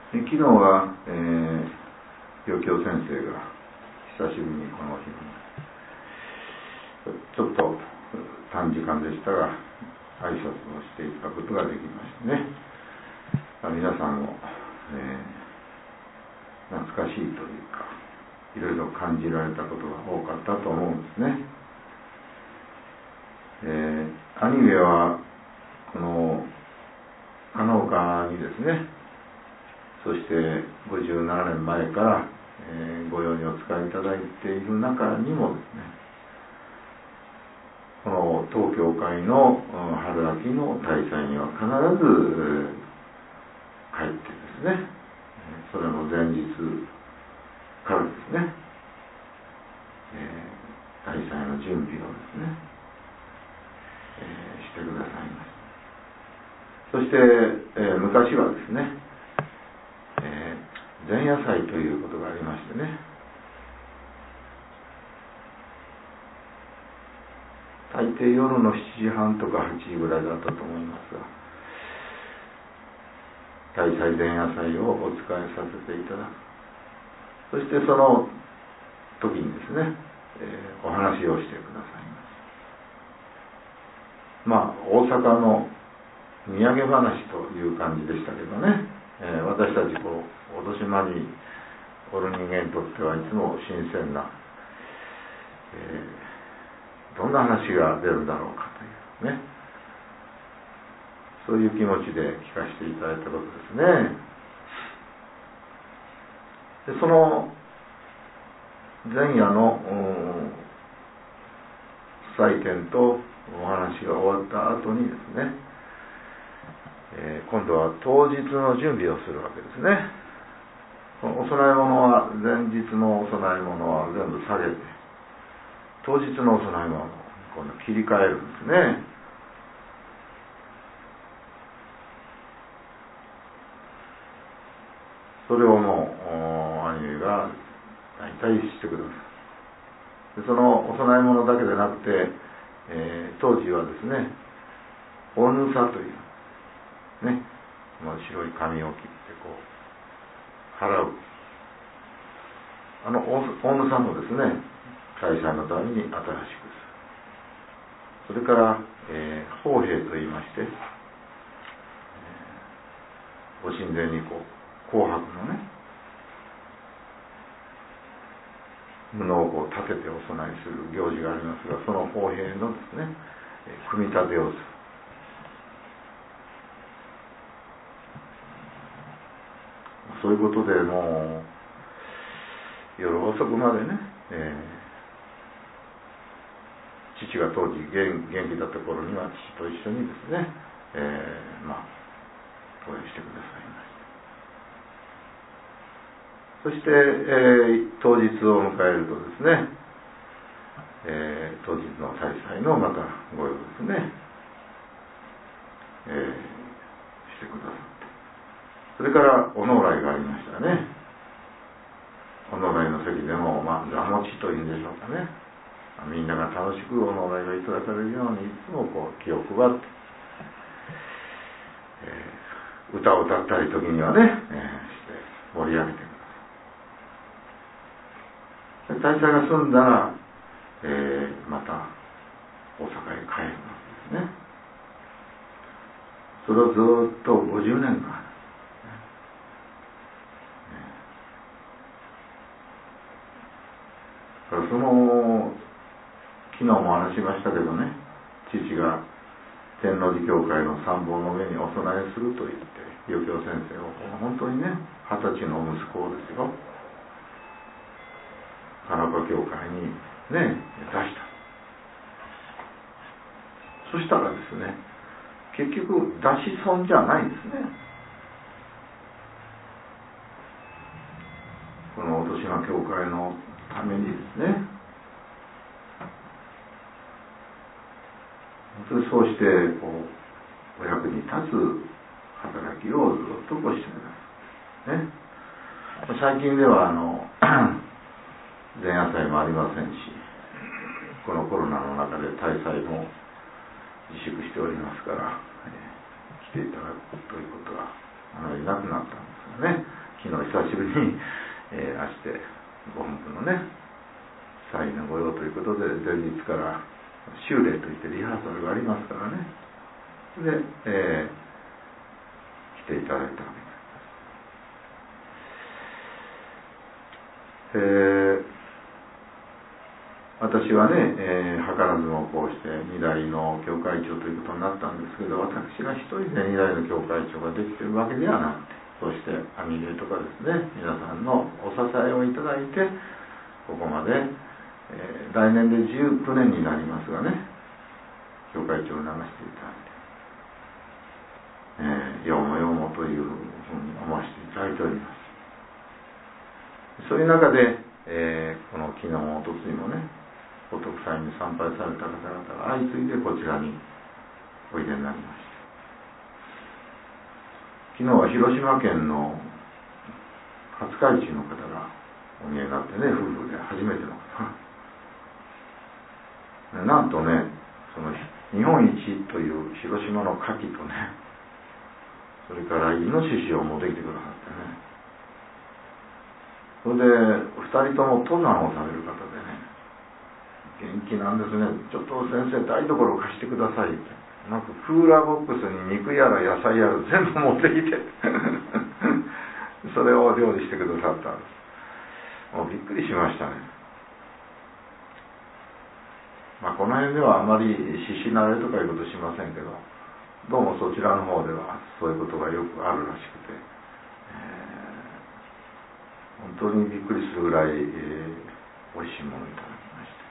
昨日は、余興先生が久しぶりにこの日にちょっと短時間でしたが挨拶をしていただくことができましたね。皆さんも、懐かしいというかいろいろ感じられたことが多かったと思うんですね。兄上はこの加納岡にですね、そして57年前から、御用にお使いいただいている中にもですね、この当教会の春秋の大祭には必ず帰ってですね、それの前日からですね、大祭の準備をですね、してくださいます。そして、昔はですね、前夜祭ということがありましてね、大抵夜の7時半とか8時ぐらいだったと思いますが、大祭前夜祭をお使いさせていただく。そしてその時にですね、お話をしてくださいます。大阪の土産話という感じでしたけどね、私たちお年間におる人間にとってはいつも新鮮な、どんな話が出るだろうかというね、そういう気持ちで聞かせていただいたことですね。でその前夜の祭典とお話が終わった後にですね、今度は当日の準備をするわけですね。お供え物は前日のお供え物は全部下げて、当日のお供え物を今度切り替えるんですね。それをもう兄上が大体してください。でそのお供え物だけでなくて、当時はですね、おぬさというね、白い紙を切って払う、おぬさもですね、大祭のために新しくする。それから、法幣といいまして、ご神前に紅白のね、布を立ててお供えする行事がありますが、その法幣のですね、組み立てをする。そういうことでもう夜遅くまでね、父が当時元気だった頃には父と一緒にですね、投影してくださいました。そして、当日を迎えるとですね、当日の大祭のまたご用ですね、してくださって、それからお能来がありましたね。お能来の席でも座持ちというんでしょうかね、みんなが楽しくお能来がいただかれるようにいつも気を配って、歌を歌ったり時にはね、して盛り上げてください。大祭が済んだら、また大阪へ帰るわけですね。それをずっと50年間、その昨日も話しましたけどね、父が天王寺教会の参謀の上にお供えすると言って余興先生を本当にね、20歳の息子をですよ、加納岡教会にね出した。そしたらですね、結局出し損じゃないんですね。この落島教会のためにですね、そうしてお役に立つ働きをずっとしてください、ね。最近では前夜祭もありませんし、このコロナの中で大祭も自粛しておりますから、来ていただくということはなくなったんですよね。 昨日久しぶりに、明日5分分のね祭の御用ということで、前日から修礼といってリハーサルがありますからね。で、来ていただいたわけです。私はね、図らずもこうして2代の教会長ということになったんですけど、私が一人で2代の教会長ができているわけではなくて、そして網入れとかですね、皆さんのお支えをいただいてここまで、来年で19年になりますがね、教会長を流していただいて、ようもようもというふうに思わせていただいております。そういう中で、この昨日もおとついもね、お徳祭に参拝された方々が相次いでこちらにおいでになりました。昨日は広島県の廿日市の方がお見えになってね、夫婦で初めての方なんとね、その日本一という広島の牡蠣とね、それからイノシシを持ってきてくださってね、それで2人とも登山をされる方でね、元気なんですね。ちょっと先生台所貸してくださいって、なんかクーラーボックスに肉やら野菜やら全部持ってきてそれを料理してくださったんです。もうびっくりしましたね。この辺ではあまり獅子慣れとかいうことしませんけど、どうもそちらの方ではそういうことがよくあるらしくて、本当にびっくりするぐらい、美味しいものをいただきました。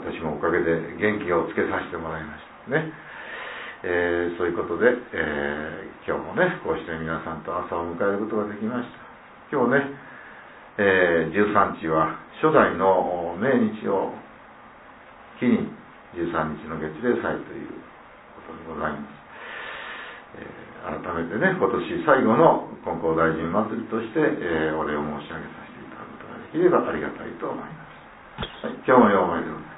私もおかげで元気をつけさせてもらいましたね。そういうことで、今日もねこうして皆さんと朝を迎えることができました。今日ね、13日は初代の命日を日に13日の月例祭ということでございます。改めてね、今年最後の金光大臣祭りとして、お礼を申し上げさせていただくことができればありがたいと思います。はい、今日もようおめでとうございます。